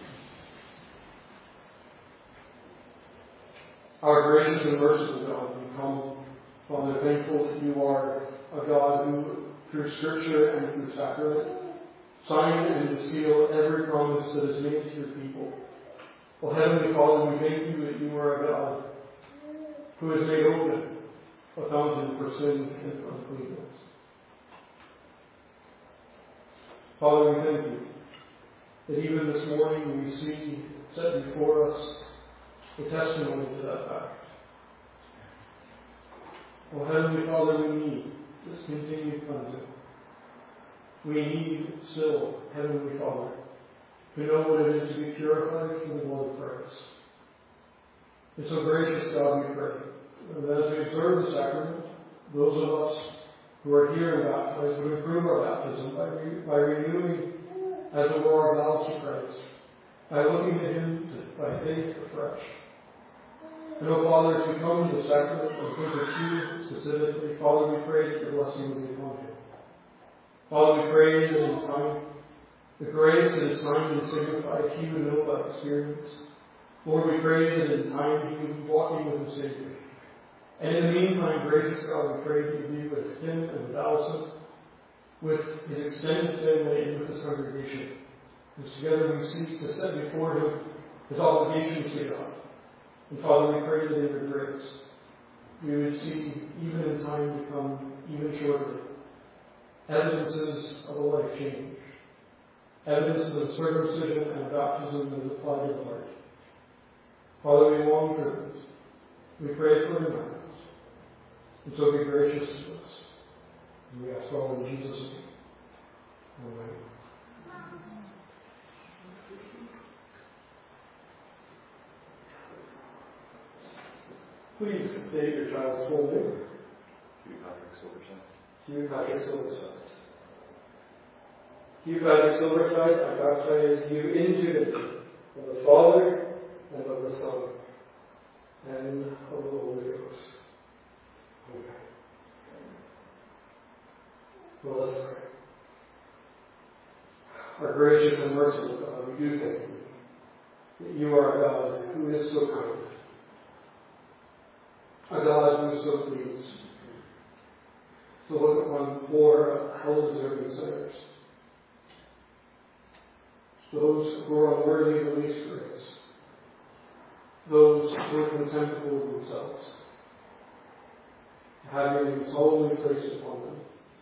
Our gracious and merciful God, we come, Father, thankful that you are a God who, through Scripture and through sacrament, sign and to seal every promise that is made to your people. Well, Heavenly Father, we thank you that you are a God who has made open a fountain for sin and for uncleanness. Father, we thank you that even this morning we see set before us the testimony to that fact. Well, Heavenly Father, we need this continued cleansing. We need still, Heavenly Father, to know what it is to be purified from the blood of Christ. And so, gracious God, we pray that as we observe the sacrament, those of us who are here and baptized would improve our baptism by renewing, as it were, our vows to Christ, by looking to him by faith afresh. And, oh Father, as we come to the sacrament and think of you specifically, Father, we pray that your blessing will be upon him. Father, we pray that in time, the grace that is signed and signified he would know by experience. Lord, we pray that in time he would be walking with the Savior. And in the meantime, gracious God, we pray that you be with him and with Allison, with his extended family and with his congregation. As together we seek to set before him his obligations to God. And Father, we pray that in your grace we would see, even in time to come, even shortly, evidences of a life change, evidences of circumcision and baptism that is applied to the heart. Father, we long for this. We pray for remembrance. And so be gracious to us. And we ask all in Jesus' name. Amen. Please state your child's full name. Hugh Patrick Silverside. Hugh Patrick Silverside. You, Patrick Silverside, I baptize you into the name of the Father, and of the Son, and of the Holy Ghost. Amen. Well, let's pray. Our gracious and merciful God, we do thank you that you are a God who is so kind, a God who is so pleased to look upon poor, hell-deserving sinners, those who are unworthy of the least grace, those who are contemptible of themselves, have your name solemnly placed upon them,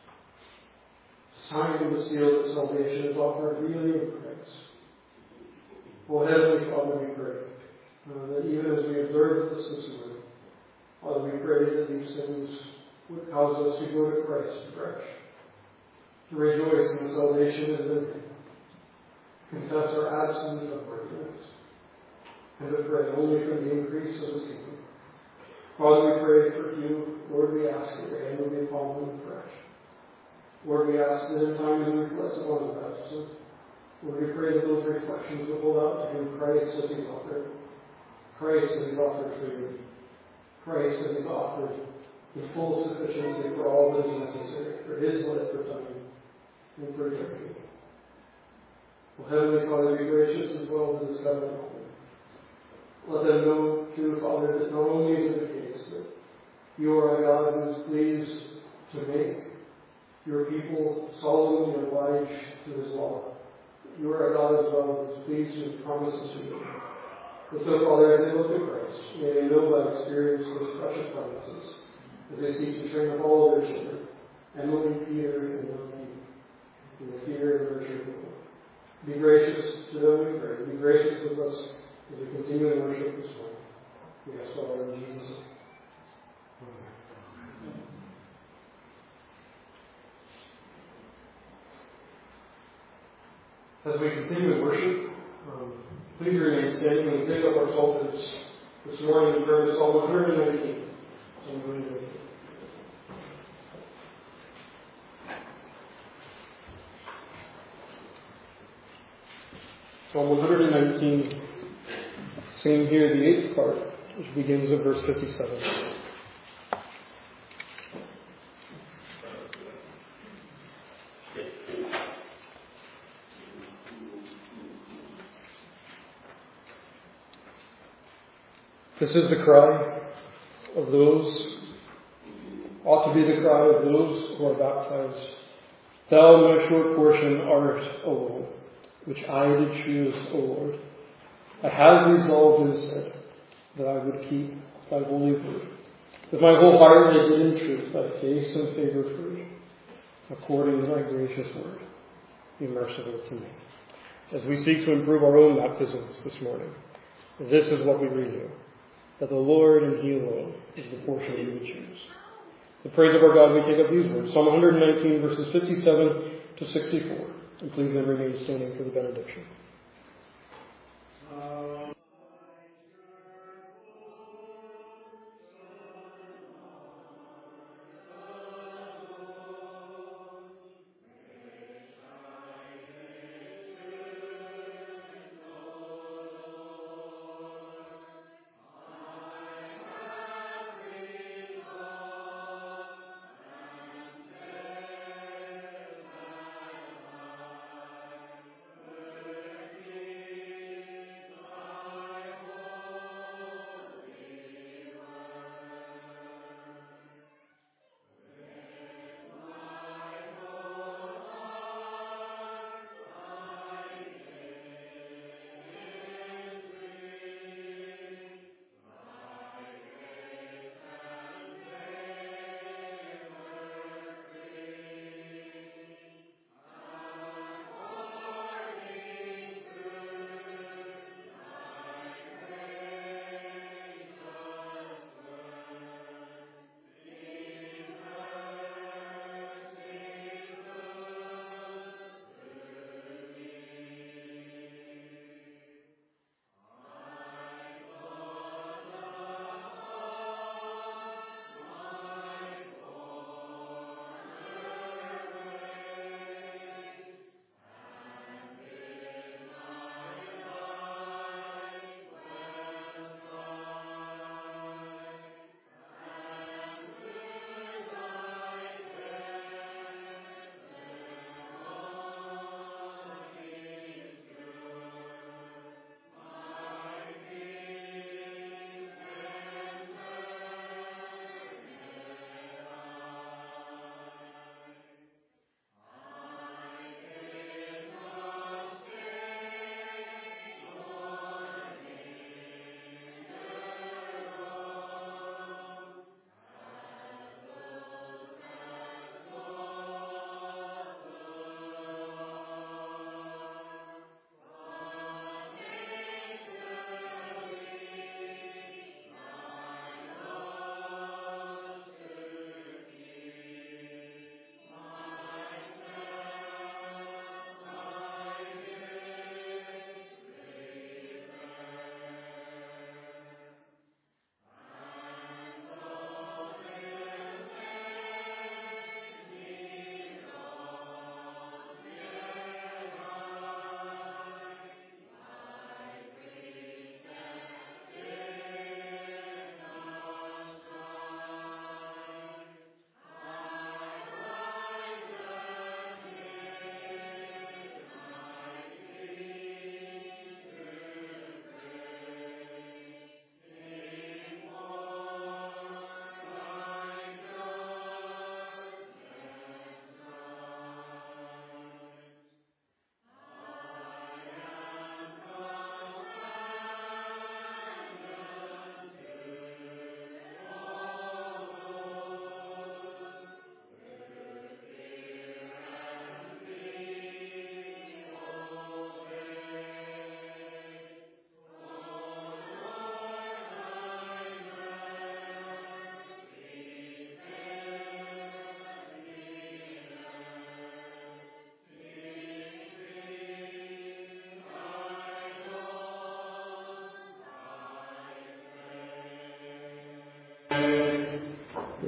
signing the seal that salvation is offered freely in Christ. O Heavenly Father, we pray that even as we observe this morning, Father, we pray that these things would cause us to go to Christ afresh, to rejoice in the salvation that is in Him, confess our absolute unworthiness, and to pray only for the increase of His kingdom. Father, we pray for you. Lord, we ask that your hand will be upon them afresh. Lord, we ask that in times we reflect upon the baptism. Lord, we pray that those reflections will hold out to Him Christ as He's offered. Christ as He's offered freely. Christ as He's offered in full sufficiency for all that is necessary, for His life, for time, and for eternity. Well, Heavenly Father, be gracious as well to this covenant moment. Let them know, too, Father, that not only is it the case that you are a God who is pleased to make your people solemnly oblige to His law, you are a God as well who is pleased to His promises to you. And so, Father, as they look to Christ, may they know by experience those precious promises, as they seek to train up all of their children, Emily, Peter, and young Pete, in the fear and virtue of the Lord. Be gracious to them, we pray. Be gracious with us as we continue in worship this morning. We ask all in Jesus' name. Amen. As we continue in worship, please remain standing and take up our psalters this morning in prayer to Psalm 119. Psalm 119. Psalm 119, singing here the 8th part, which begins at verse 57. This is the cry of those, ought to be the cry of those who are baptized. Thou, my short portion, art alone, which I did choose, O Lord. I have resolved and said that I would keep thy holy word. With my whole heart I did in truth thy face and favor free. According to thy gracious word, be merciful to me. As we seek to improve our own baptisms this morning, this is what we renew, that the Lord and He alone is the portion we would choose. The praise of our God, we take up these words, Psalm 119, verses 57 to 64. And please then remain standing for the benediction.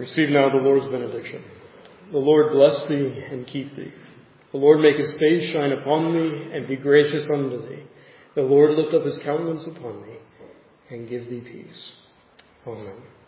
Receive now the Lord's benediction. The Lord bless thee and keep thee. The Lord make his face shine upon thee and be gracious unto thee. The Lord lift up his countenance upon thee and give thee peace. Amen.